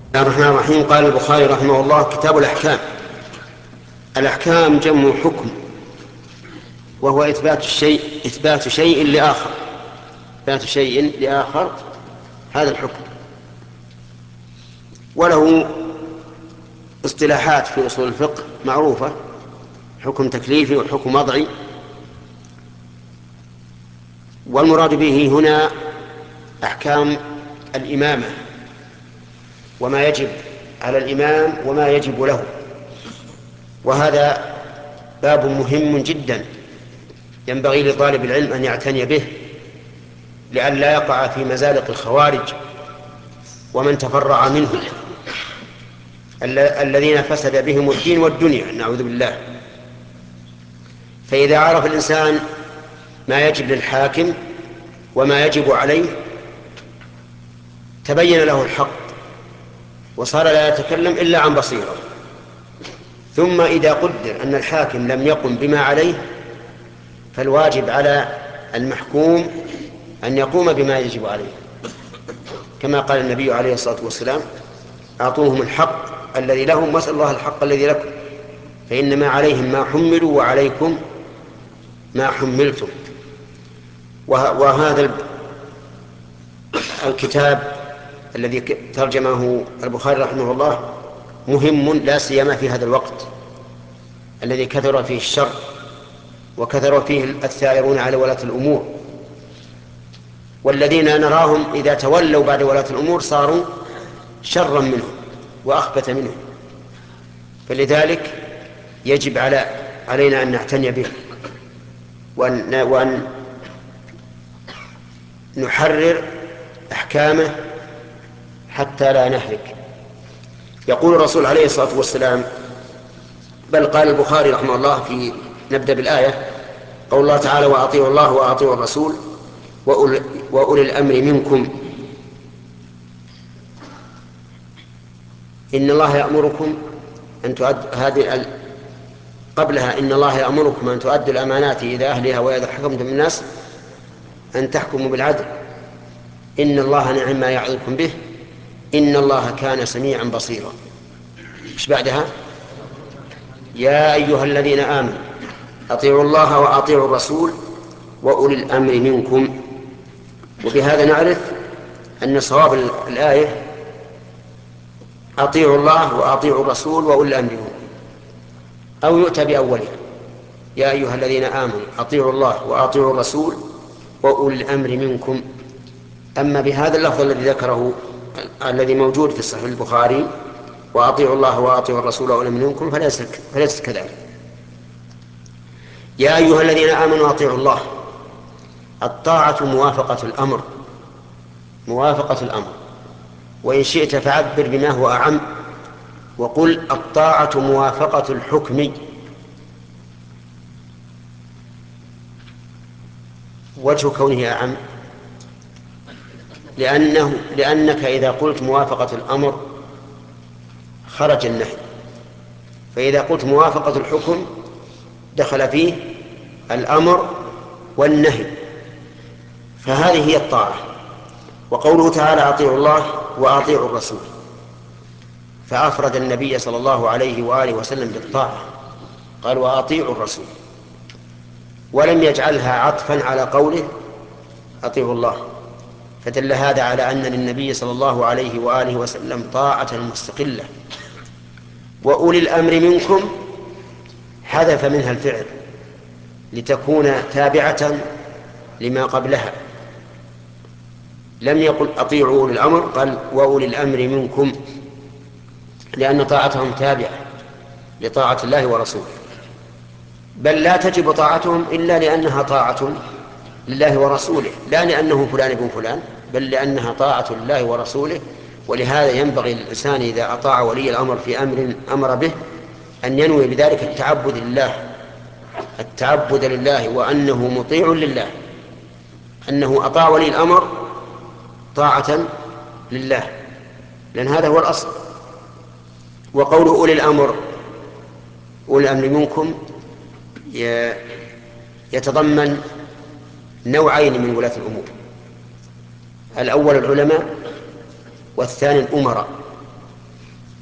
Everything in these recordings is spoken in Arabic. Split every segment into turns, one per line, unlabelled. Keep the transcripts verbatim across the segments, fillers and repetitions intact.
بسم الله الرحمن الرحيم. قال البخاري رحمه الله: كتاب الأحكام. الأحكام جمع حكم، وهو إثبات الشيء إثبات شيء لآخر إثبات شيء لآخر هذا الحكم. وله اصطلاحات في أصول الفقه معروفة: حكم تكليفي وحكم وضعي. والمراد به هنا أحكام الإمامة، وما يجب على الإمام وما يجب له. وهذا باب مهم جدا ينبغي لطالب العلم أن يعتني به، لئلا يقع في مزالق الخوارج ومن تفرع منهم الذين فسد بهم الدين والدنيا، نعوذ بالله. فإذا عرف الإنسان ما يجب للحاكم وما يجب عليه تبين له الحق، وصار لا يتكلم إلا عن بصيرة. ثم إذا قدر أن الحاكم لم يقم بما عليه، فالواجب على المحكوم أن يقوم بما يجب عليه، كما قال النبي عليه الصلاة والسلام: أعطوهم الحق الذي لهم واسألوا الله الحق الذي لكم، فإنما عليهم ما حملوا وعليكم ما حملتم. وهذا الكتاب الذي ترجمه البخاري رحمه الله مهم، لا سيما في هذا الوقت الذي كثر فيه الشر وكثر فيه الثائرون على ولاة الأمور، والذين نراهم إذا تولوا بعد ولاة الأمور صاروا شرا منهم وأخبث منهم. فلذلك يجب على علينا أن نعتني به، وأن, وأن نحرر أحكامه حتى لا نهلك. يقول الرسول عليه الصلاة والسلام، بل قال البخاري رحمه الله في نبدأ بالآية: قول الله تعالى: وأطيعوا الله وأطيعوا الرسول وأولي الأمر منكم، إن الله يأمركم أن تؤدوا هذه قبلها إن الله يأمركم أن تؤدوا الأمانات إلى أهلها وإذا حكمتم الناس أن تحكموا بالعدل، إن الله نعم ما يعظكم به، إن الله كان سميعا بصيرا. إيش بعدها؟ يا أيها الذين آمنوا أطيعوا الله وأطيعوا الرسول وأولي الأمر منكم. وبهذا نعرف أن صواب الآية أطيعوا الله وأطيعوا الرسول وأولي الأمر منكم، أو يؤتى بأولها: يا أيها الذين آمنوا أطيعوا الله وأطيعوا الرسول وأولي الأمر منكم. أما بهذا اللفظ الذي ذكره الذي موجود في صحيح البخاري: وأطيعوا الله وأطيعوا الرسول وأولي الأمر منكم، فليس فليس كذلك. يا أيها الذين آمنوا أطيعوا الله، الطاعة موافقة الأمر موافقة الأمر وإن شئت فعبر بما هو أعم وقل: الطاعة موافقة الحكم. وجه كونه أعم لأنه لأنك إذا قلت موافقة الأمر خرج النهي، فإذا قلت موافقة الحكم دخل فيه الأمر والنهي، فهذه هي الطاعة. وقوله تعالى: أطيعوا الله وأطيعوا الرسول، فأفرد النبي صلى الله عليه وآله وسلم بالطاعة، قال: وأطيعوا الرسول، ولم يجعلها عطفا على قوله أطيعوا الله، فدل هذا على أن للنبي صلى الله عليه وآله وسلم طاعة مستقلة. وأولي الأمر منكم حذف منها الفعل لتكون تابعة لما قبلها، لم يقل أطيعوا أولي الأمر، قال وأولي الأمر منكم، لأن طاعتهم تابعة لطاعة الله ورسوله، بل لا تجب طاعتهم إلا لأنها طاعة لله ورسوله، لا لأنه فلان ابن فلان، بل لأنها طاعة لله ورسوله. ولهذا ينبغي للإنسان إذا أطاع ولي الأمر في أمر أمر به أن ينوي بذلك التعبد لله التعبد لله وأنه مطيع لله، أنه أطاع ولي الأمر طاعة لله، لأن هذا هو الأصل. وقوله أولي الأمر أولي الأمر منكم يتضمن نوعين من ولاة الأمور: الأول العلماء والثاني الأمراء.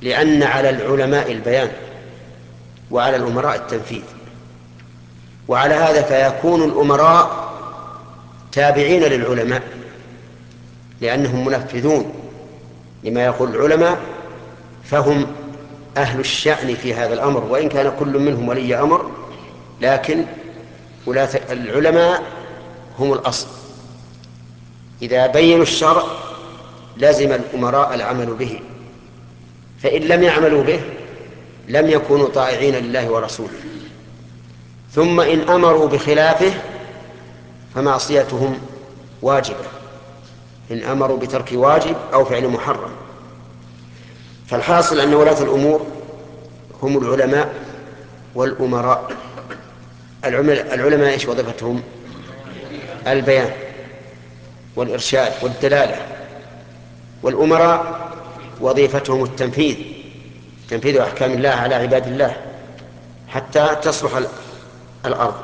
لأن على العلماء البيان وعلى الأمراء التنفيذ، وعلى هذا فيكون الأمراء تابعين للعلماء لأنهم منفذون لما يقول العلماء، فهم أهل الشأن في هذا الأمر، وإن كان كل منهم ولي أمر، لكن ولاة العلماء هم الأصل. إذا بينوا الشرع لازم الأمراء العمل به، فإن لم يعملوا به لم يكونوا طائعين لله ورسوله. ثم إن أمروا بخلافه فمعصيتهم واجبة، إن أمروا بترك واجب أو فعل محرم. فالحاصل أن ولاة الأمور هم العلماء والأمراء. العلماء إيش وظيفتهم؟ البيان والإرشاد والدلالة، والأمراء وظيفتهم التنفيذ، تنفيذ أحكام الله على عباد الله حتى تصلح الأرض.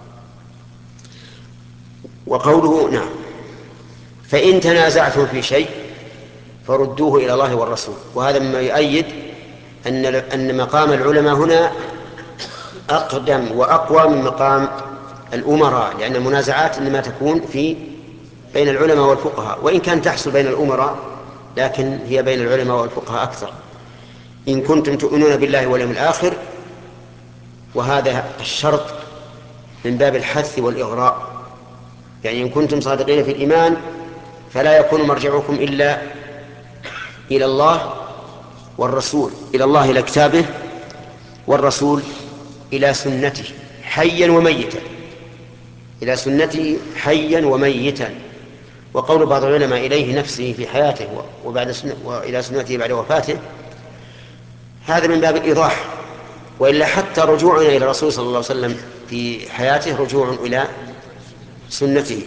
وقوله نعم فإن تنازعتم في شيء فردوه إلى الله والرسول. وهذا مما يؤيد أن أن مقام العلماء هنا أقدم وأقوى من مقام الأمراء، لأن المنازعات إنما تكون في بين العلماء والفقهاء، وإن كان تحصل بين الأمراء لكن هي بين العلماء والفقهاء أكثر. إن كنتم تؤمنون بالله واليوم الآخر، وهذا الشرط من باب الحث والإغراء، يعني إن كنتم صادقين في الإيمان فلا يكون مرجعكم إلا إلى الله والرسول، إلى الله إلى كتابه، والرسول إلى سنته حيا وميتا، إلى سنته حيا وميتا. وقول بعض العلماء إليه نفسه في حياته وبعد سنة وإلى سنته بعد وفاته هذا من باب الإيضاح، وإلا حتى رجوعنا إلى الرسول صلى الله عليه وسلم في حياته رجوع إلى سنته.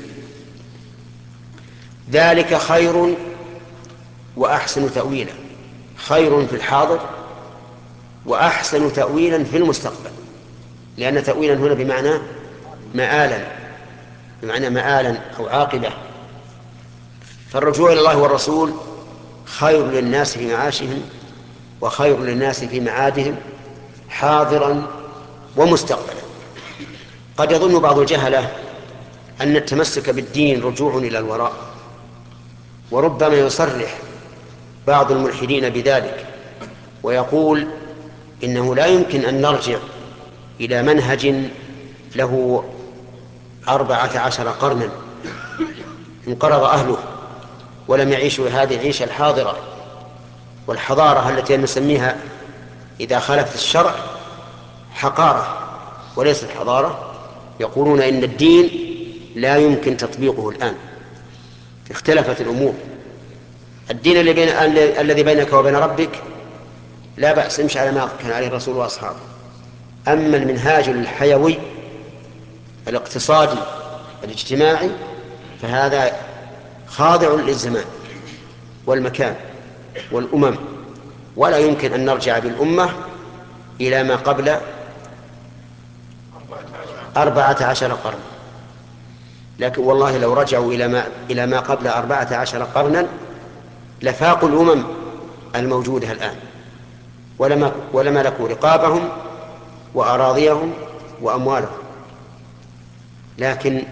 ذلك خير وأحسن تأويلا، خير في الحاضر وأحسن تأويلا في المستقبل، لأن تأويلا هنا بمعنى مآلا، بمعنى مآلا أو عاقبة. فالرجوع إلى الله والرسول خير للناس في معاشهم وخير للناس في معادهم حاضرا ومستقبلا. قد يظن بعض الجهلة أن التمسك بالدين رجوع إلى الوراء، وربما يصرح بعض الملحدين بذلك ويقول إنه لا يمكن أن نرجع إلى منهج له أربعة عشر قرنا انقرض أهله ولم يعيشوا هذه العيشة الحاضرة والحضارة التي نسميها إذا خالفت الشرع حقارة وليست حضارة. يقولون إن الدين لا يمكن تطبيقه الآن، اختلفت الأمور. الدين اللي بين الذي بينك وبين ربك لا بأس، امشي على ما كان عليه الرسول وأصحابه. أما المنهاج الحيوي الاقتصادي الاجتماعي فهذا خاضع للزمان والمكان والأمم، ولا يمكن أن نرجع بالأمة إلى ما قبل أربعة عشر قرن. لكن والله لو رجعوا إلى ما, إلى ما قبل أربعة عشر قرنا لفاقوا الأمم الموجودة الآن، ولما, ولما لكوا رقابهم وأراضيهم وأموالهم. لكن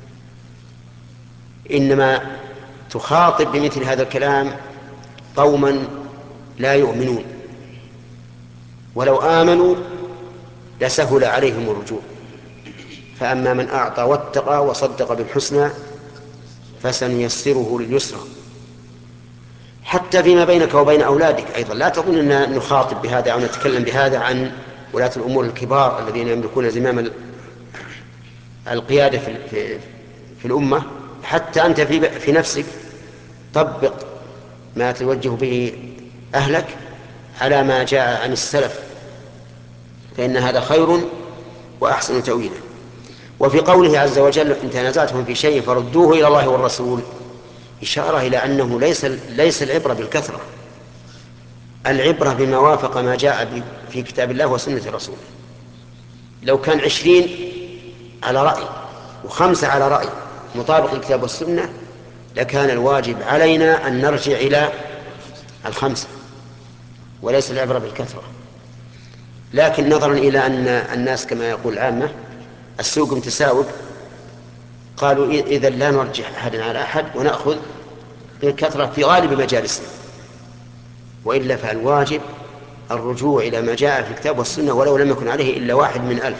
إنما تخاطب بمثل هذا الكلام قوما لا يؤمنون، ولو آمنوا لسهل عليهم الرجوع. فأما من أعطى واتقى وصدق بالحسنى فسنيسره لليسرى. حتى فيما بينك وبين أولادك أيضا لا تظن أن نخاطب بهذا أو نتكلم بهذا عن ولاة الأمور الكبار الذين يملكون زمام القيادة في, في, في الأمة. حتى أنت في, في نفسك طبق ما توجه به أهلك على ما جاء عن السلف، فإن هذا خير وأحسن تأويلا. وفي قوله عز وجل إن تنازعتم في شيء فردوه إلى الله والرسول إشارة إلى أنه ليس, ليس العبرة بالكثرة، العبرة بما وافق ما جاء في كتاب الله وسنة رسوله. لو كان عشرين على رأي وخمسة على رأي مطابق الكتاب والسنة لكان الواجب علينا أن نرجع إلى الخمسة، وليس العبرة بالكثرة. لكن نظرا إلى أن الناس كما يقول العامة السوق متساوق، قالوا إذا لا نرجح أحدا على أحد ونأخذ بالكثرة في غالب مجالسنا، وإلا فالواجب الرجوع إلى ما جاء في الكتاب والسنة ولو لم يكن عليه إلا واحد من ألف.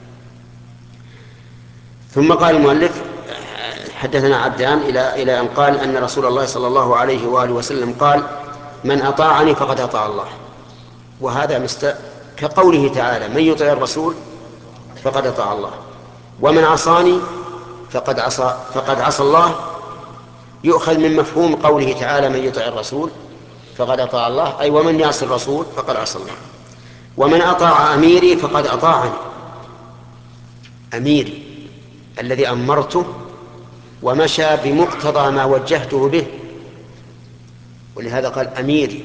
ثم قال المؤلف حدثنا عبدان إلى إلى أن قال أن رسول الله صلى الله عليه وآله وسلم قال: من أطاعني فقد أطاع الله. وهذا مست... كقوله تعالى: من يطع الرسول فقد أطاع الله، ومن عصاني فقد عصى فقد عصى الله. يؤخذ من مفهوم قوله تعالى: من يطع الرسول فقد أطاع الله، أي ومن يعصي الرسول فقد عصى الله. ومن أطاع أميري فقد أطاعني. أميري الذي أمرته ومشى بمقتضى ما وجهته به، ولهذا قال أميري.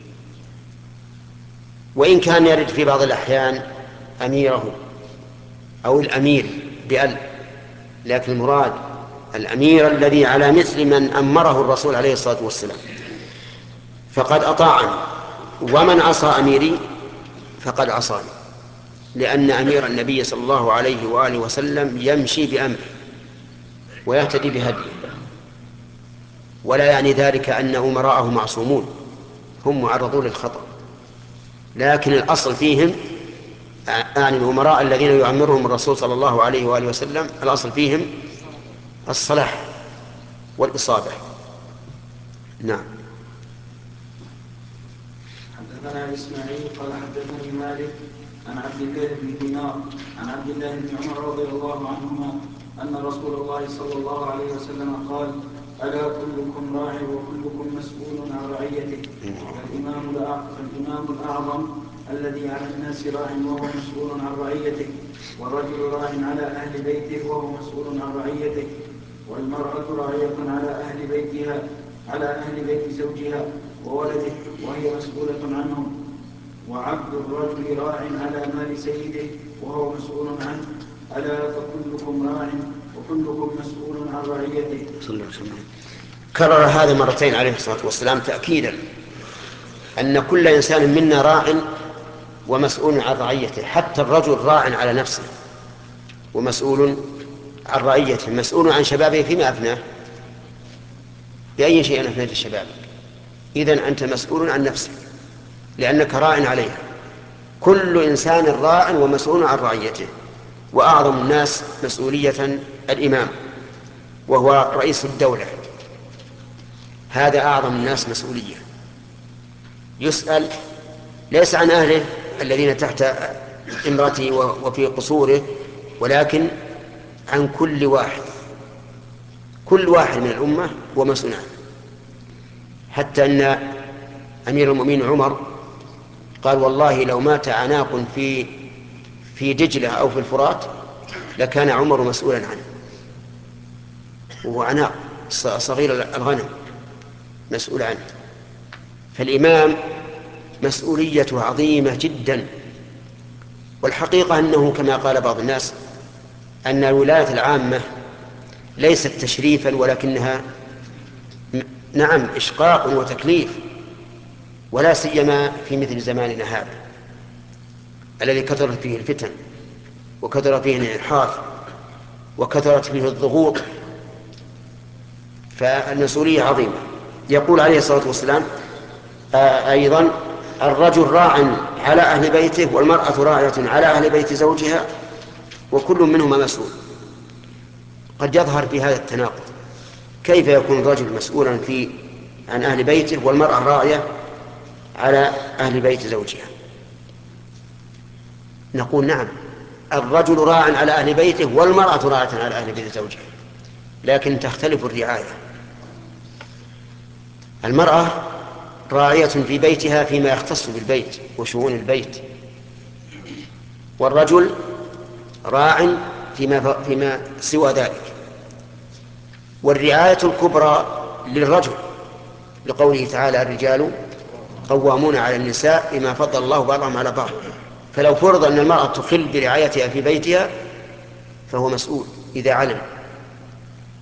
وإن كان يرد في بعض الأحيان أميره أو الأمير بأل، لكن المراد الأمير الذي على مثل من أمره الرسول عليه الصلاة والسلام. فقد أطاعني. ومن عصى أميري فقد عصاني، لأن أمير النبي صلى الله عليه وآله وسلم يمشي بأمره ويهتدي بهديه، ولا يعني ذلك أن أمراءه معصومون، هم معرضون للخطأ، لكن الأصل فيهم يعني الأمراء الذين يعمرهم الرسول صلى الله عليه وآله وسلم الأصل فيهم الصلاح والإصابة. نعم.
حدثنا إسماعيل قال حدثني مالك عن عبد الله بن دينار عن عبد الله بن عمر رضي الله عنهما أن رسول الله صلى الله عليه وسلم قال: ألا كلكم راع وكلكم مسؤول عن رعيته، فالإمام فالإمام الأعظم الذي على الناس راع وهو مسؤول عن رعيته، والرجل راع على أهل بيته وهو مسؤول عن رعيته، والمرأة راعية على أهل بيتها على أهل بيت زوجها وولده وهي مسؤولة عنهم، وعبد الرجل راع على مال سيده وهو مسؤول عنه. ألا فكلكم راع وكلكم مسؤول عن رعيته.
صلى الله عليه وسلم. كرر هذا مرتين عليه الصلاة والسلام تأكيدا أن كل إنسان منا راع ومسؤول عن رعيته، حتى الرجل راع على نفسه ومسؤول عن رعيته، مسؤول عن شبابه فيما أفناه. بأي شيء أفنيت شبابك؟ إذن أنت مسؤول عن نفسك لأنك راع عليها. كل إنسان راع ومسؤول عن رعيته، وأعظم الناس مسؤولية الإمام وهو رئيس الدولة، هذا أعظم الناس مسؤولية. يسأل ليس عن أهله الذين تحت امرته وفي قصوره، ولكن عن كل واحد، كل واحد من الأمة هو مسؤول عنه. حتى أن أمير المؤمنين عمر قال: والله لو مات عناق في في دجلة أو في الفرات لكان عمر مسؤولا عنه. وهو عناق صغير الغنم مسؤول عنه. فالإمام مسؤوليته عظيمة جدا. والحقيقة أنه كما قال بعض الناس أن الولاية العامة ليست تشريفا ولكنها نعم إشقاق وتكليف، ولا سيما في مثل زماننا هذا الذي كثرت فيه الفتن وكثر فيه الانحراف وكثرت فيه الضغوط، فالمسؤولية عظيمة. يقول عليه الصلاة والسلام أيضا: الرجل راع على أهل بيته والمرأة راعية على أهل بيت زوجها وكل منهما مسؤول. قد يظهر في هذا التناقض، كيف يكون الرجل مسؤولا في عن أهل بيته والمرأة راعية على أهل بيت زوجها؟ نقول نعم، الرجل راع على أهل بيته والمرأة راعية على أهل بيت زوجها، لكن تختلف الرعاية. المرأة راعية في بيتها فيما يختص بالبيت وشؤون البيت، والرجل راع فيما, فيما سوى ذلك. والرعاية الكبرى للرجل لقوله تعالى: الرجال قوامون على النساء بما فضل الله بعضهم على بعض. فلو فرض أن المرأة تخل برعايتها في بيتها فهو مسؤول إذا علم.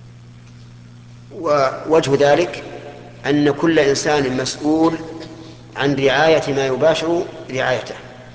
ووجه ذلك أن كل إنسان مسؤول عن رعاية ما يباشر رعايته.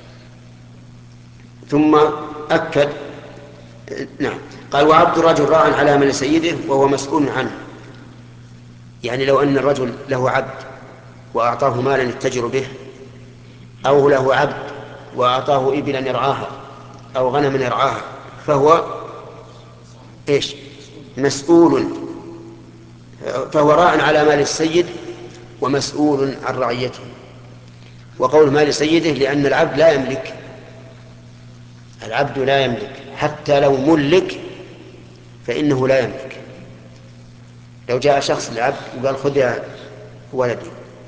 ثم أكد نعم قال وعبد الرجل راع على مال سيده وهو مسؤول عنه. يعني لو أن الرجل له عبد وأعطاه مالا يتجر به، أو له عبد وأعطاه إبلا يرعاها أو غنما يرعاها، فهو إيش؟ مسؤول، فهو راع على مال السيد ومسؤول عن رعيته. وقول مال سيده لأن العبد لا يملك، العبد لا يملك حتى لو ملك فإنه لا يملك. لو جاء شخص للعبد وقال خذ يا ولدي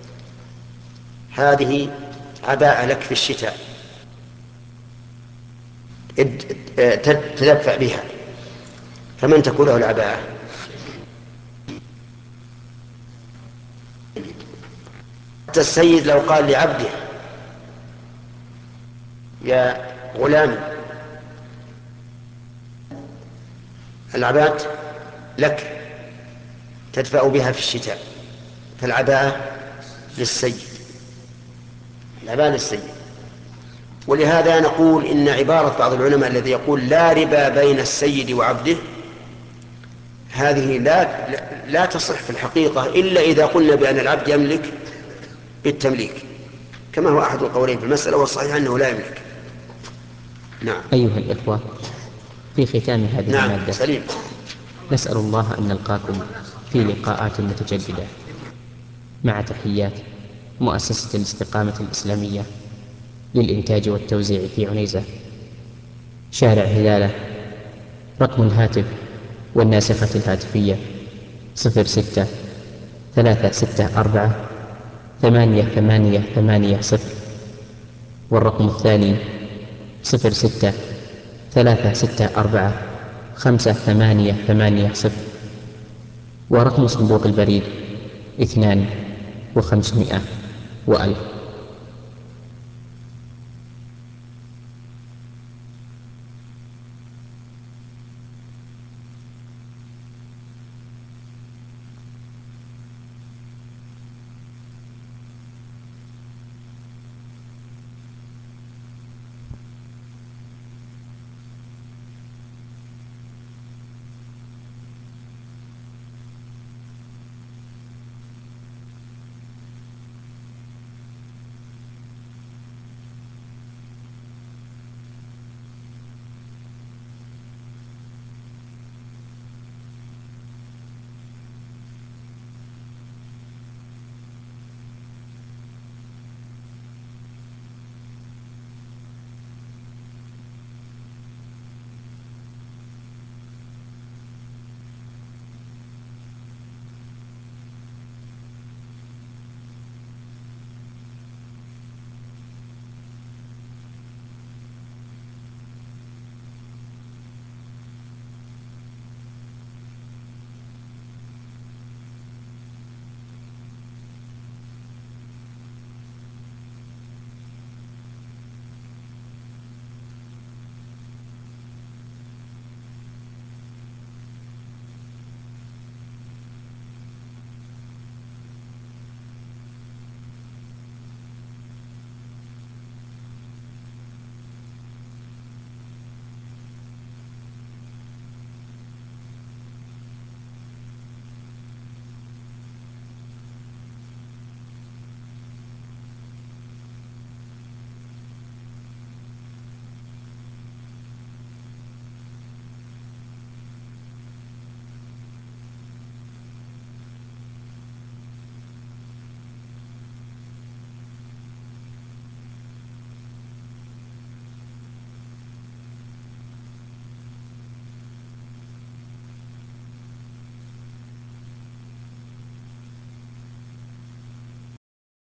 هذه عباءة لك في الشتاء تدفع بها، فمن تكون له العباءة؟ حتى السيد لو قال لعبده يا غلام العباءة لك تدفع بها في الشتاء، فالعباءة للسيد، العباءة للسيد. ولهذا نقول إن عبارة بعض العلماء الذي يقول لا ربا بين السيد وعبده، هذه لا لا تصح في الحقيقة إلا إذا قلنا بأن العبد يملك بالتمليك، كما هو أحد القولين في المسألة، والصحيح أنه لا يملك. نعم.
أيها الإخوة، في ختام هذه
نعم
المادة
سليم.
نسأل الله أن نلقاكم في لقاءات متجددة، مع تحيات مؤسسة الاستقامة الإسلامية للإنتاج والتوزيع في عنيزة، شارع هلالة. رقم الهاتف والناسخة الهاتفية صفر ستة ثلاثة ستة أربعة ثمانية ثمانية ثمانية صفر، والرقم الثاني صفر ستة ثلاثة ستة أربعة خمسة ثمانية ثمانية صفر، ورقم صندوق البريد اثنان وخمسمائة وألف.